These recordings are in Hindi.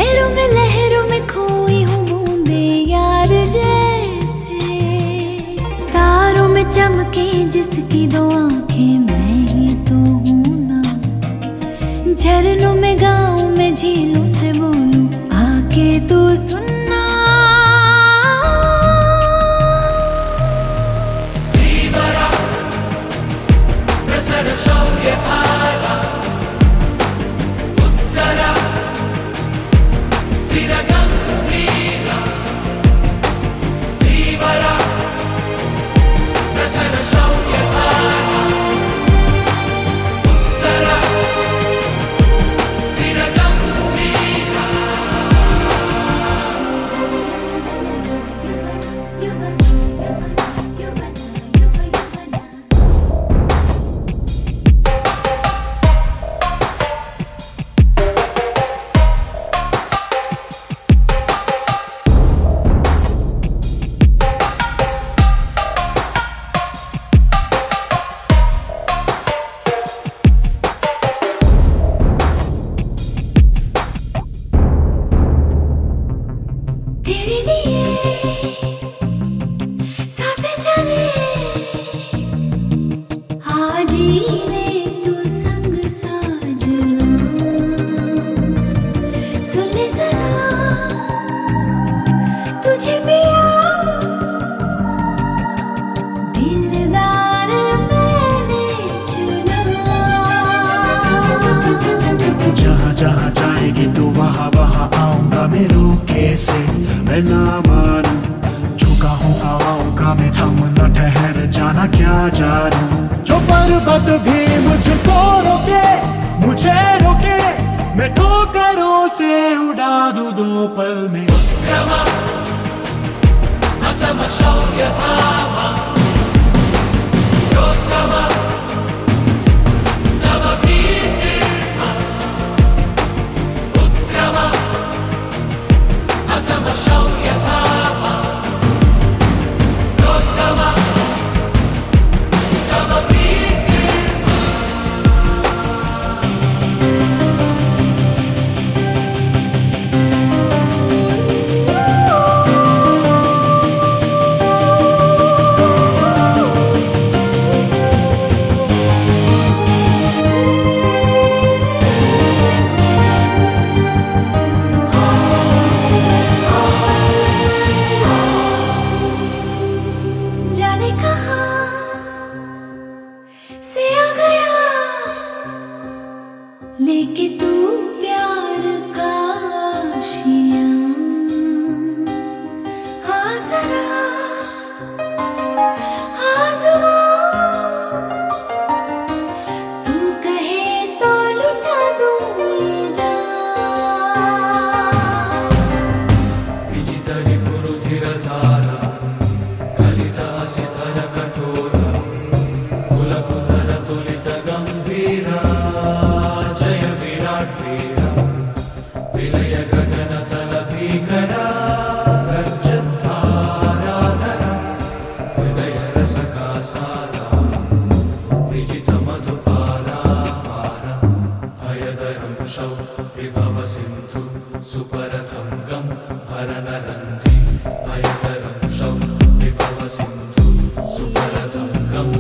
लहरों में खोई हूँ बूंदे यार जैसे, तारों में चमके जिसकी दो आंखें मैं ही तो हूँ ना। झरनों में गाँव में झीलों से बोलूं आके तू सुनना। तेरे लिए सांसें चले आज ही ले तू संग साजना। सुन ले जरा तुझे पिया दिलदार मैंने चुना। जहाँ जहाँ जाएगी तू वहाँ वहाँ आऊंगा मैं रोके से। मैं ना मानूं झुका हूँ हवाओं का मैं थम न ठहर जाना क्या जानूं। जो पर्वत भी मुझको रोके मुझे रोके मैं ठोकरों से उड़ा दूं दो पल में। से आ गया लेके तू प्यार का आशियाँ। हाँ जरा आज़मा तू कहे तो लुटा दूँ ये जान। विजितरि पुरुधिर धारा कलिता सिधर कठोरा जय विराट वीरा विलय गगन तल भीकरा गच्छद्धाराधरा हृदय रस का सारा विजित मधुपाला हारा भयधरं शौ विभव सिंधु सुपरथं गं भरनरन्धि भयधरं शौ विभव सिंधु सुपरथं गं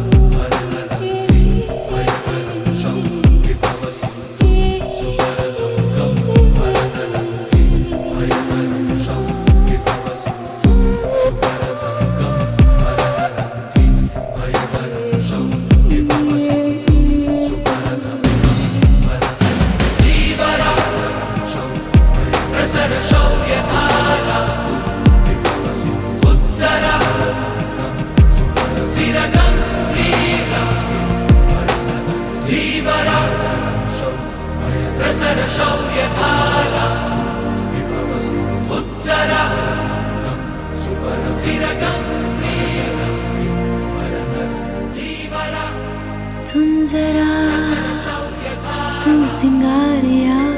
सुन जरा तू सिंगारिया